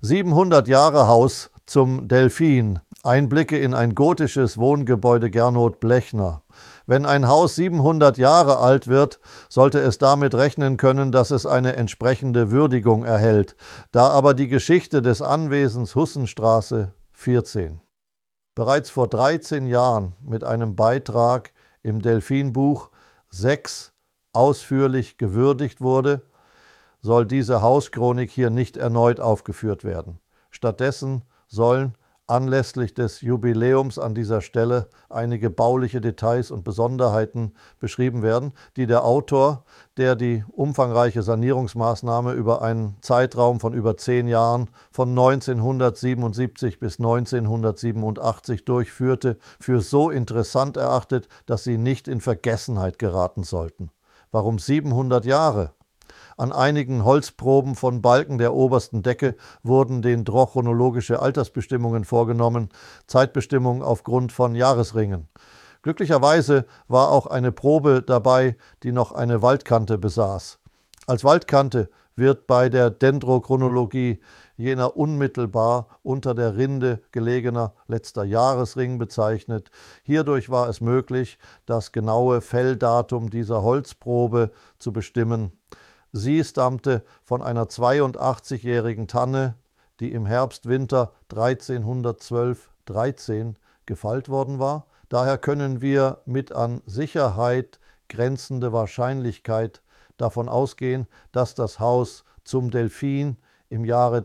700 Jahre Haus zum Delphin. Einblicke in ein gotisches Wohngebäude Gernot Blechner. Wenn ein Haus 700 Jahre alt wird, sollte es damit rechnen können, dass es eine entsprechende Würdigung erhält. Da aber die Geschichte des Anwesens Hussenstraße 14 bereits vor 13 Jahren mit einem Beitrag im Delphinbuch 6 ausführlich gewürdigt wurde, soll diese Hauschronik hier nicht erneut aufgeführt werden. Stattdessen sollen anlässlich des Jubiläums an dieser Stelle einige bauliche Details und Besonderheiten beschrieben werden, die der Autor, der die umfangreiche Sanierungsmaßnahme über einen Zeitraum von über 10 Jahren von 1977 bis 1987 durchführte, für so interessant erachtet, dass sie nicht in Vergessenheit geraten sollten. Warum 700 Jahre? An einigen Holzproben von Balken der obersten Decke wurden dendrochronologische Altersbestimmungen vorgenommen, Zeitbestimmungen aufgrund von Jahresringen. Glücklicherweise war auch eine Probe dabei, die noch eine Waldkante besaß. Als Waldkante wird bei der Dendrochronologie jener unmittelbar unter der Rinde gelegener letzter Jahresring bezeichnet. Hierdurch war es möglich, das genaue Fälldatum dieser Holzprobe zu bestimmen. Sie stammte von einer 82-jährigen Tanne, die im Herbst-Winter 1312/13 gefällt worden war. Daher können wir mit an Sicherheit grenzende Wahrscheinlichkeit davon ausgehen, dass das Haus zum Delphin im Jahre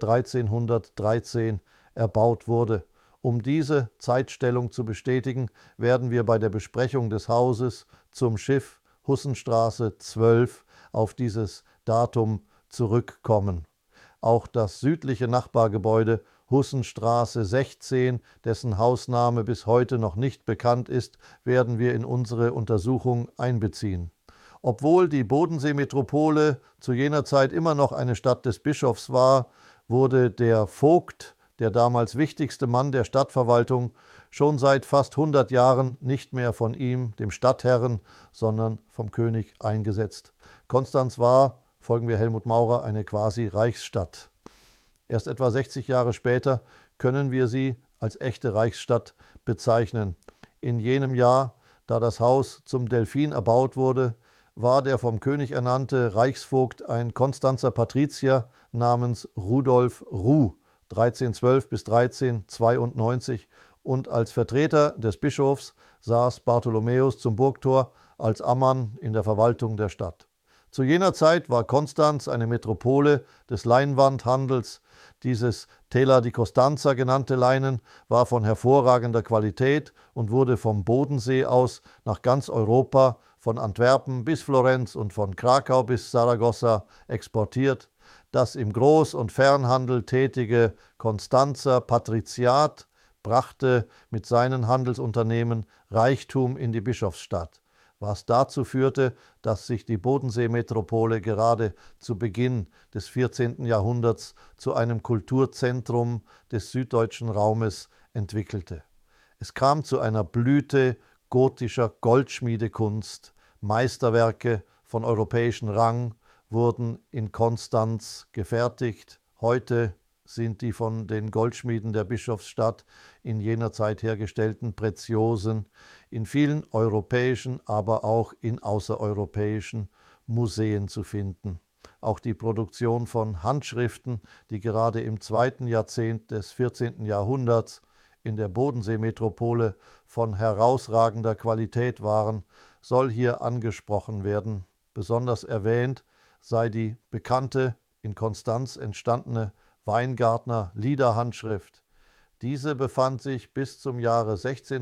1313 erbaut wurde. Um diese Zeitstellung zu bestätigen, werden wir bei der Besprechung des Hauses zum Schiff Hussenstraße 12 auf dieses Datum zurückkommen. Auch das südliche Nachbargebäude Hussenstraße 16, dessen Hausname bis heute noch nicht bekannt ist, werden wir in unsere Untersuchung einbeziehen. Obwohl die Bodensee-Metropole zu jener Zeit immer noch eine Stadt des Bischofs war, wurde der Vogt, der damals wichtigste Mann der Stadtverwaltung, schon seit fast 100 Jahren nicht mehr von ihm, dem Stadtherren, sondern vom König eingesetzt. Konstanz war, folgen wir Helmut Maurer, eine quasi Reichsstadt. Erst etwa 60 Jahre später können wir sie als echte Reichsstadt bezeichnen. In jenem Jahr, da das Haus zum Delphin erbaut wurde, war der vom König ernannte Reichsvogt ein Konstanzer Patrizier namens Rudolf Ruh, 1312 bis 1392, und als Vertreter des Bischofs saß Bartholomäus zum Burgtor als Ammann in der Verwaltung der Stadt. Zu jener Zeit war Konstanz eine Metropole des Leinwandhandels. Dieses Tela di Costanza genannte Leinen war von hervorragender Qualität und wurde vom Bodensee aus nach ganz Europa, von Antwerpen bis Florenz und von Krakau bis Saragossa exportiert. Das im Groß- und Fernhandel tätige Konstanzer Patriziat brachte mit seinen Handelsunternehmen Reichtum in die Bischofsstadt, was dazu führte, dass sich die Bodensee-Metropole gerade zu Beginn des 14. Jahrhunderts zu einem Kulturzentrum des süddeutschen Raumes entwickelte. Es kam zu einer Blüte gotischer Goldschmiedekunst. Meisterwerke von europäischem Rang wurden in Konstanz gefertigt. Heute sind die von den Goldschmieden der Bischofsstadt in jener Zeit hergestellten Preziosen in vielen europäischen, aber auch in außereuropäischen Museen zu finden. Auch die Produktion von Handschriften, die gerade im 2. Jahrzehnt des 14. Jahrhunderts in der Bodensee-Metropole von herausragender Qualität waren, soll hier angesprochen werden. Besonders erwähnt sei die bekannte, in Konstanz entstandene Weingartner Liederhandschrift. Diese befand sich bis zum Jahre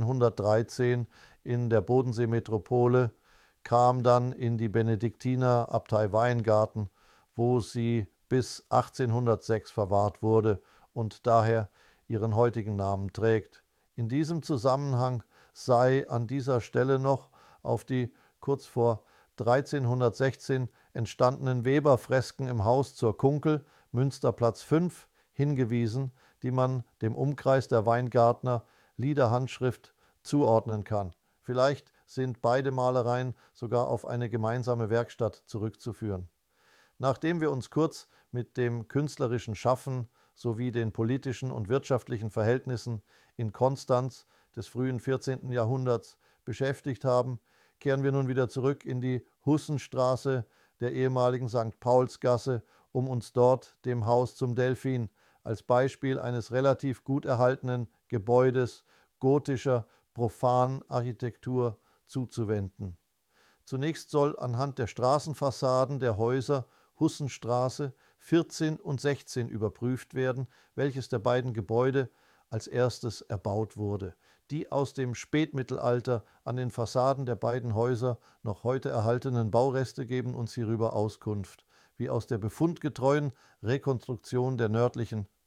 1613 in der Bodensee-Metropole, kam dann in die Benediktinerabtei Weingarten, wo sie bis 1806 verwahrt wurde und daher ihren heutigen Namen trägt. In diesem Zusammenhang sei an dieser Stelle noch auf die kurz vor 1316 entstandenen Weberfresken im Haus zur Kunkel, Münsterplatz 5, hingewiesen, die man dem Umkreis der Weingartner Liederhandschrift zuordnen kann. Vielleicht sind beide Malereien sogar auf eine gemeinsame Werkstatt zurückzuführen. Nachdem wir uns kurz mit dem künstlerischen Schaffen sowie den politischen und wirtschaftlichen Verhältnissen in Konstanz des frühen 14. Jahrhunderts beschäftigt haben, kehren wir nun wieder zurück in die Hussenstraße der ehemaligen St. Paulsgasse, um uns dort dem Haus zum Delphin als Beispiel eines relativ gut erhaltenen Gebäudes gotischer Profanarchitektur zuzuwenden. Zunächst soll anhand der Straßenfassaden der Häuser Hussenstraße 14 und 16 überprüft werden, welches der beiden Gebäude als erstes erbaut wurde. Die aus dem Spätmittelalter an den Fassaden der beiden Häuser noch heute erhaltenen Baureste geben uns hierüber Auskunft, wie aus der befundgetreuen Rekonstruktion der nördlichen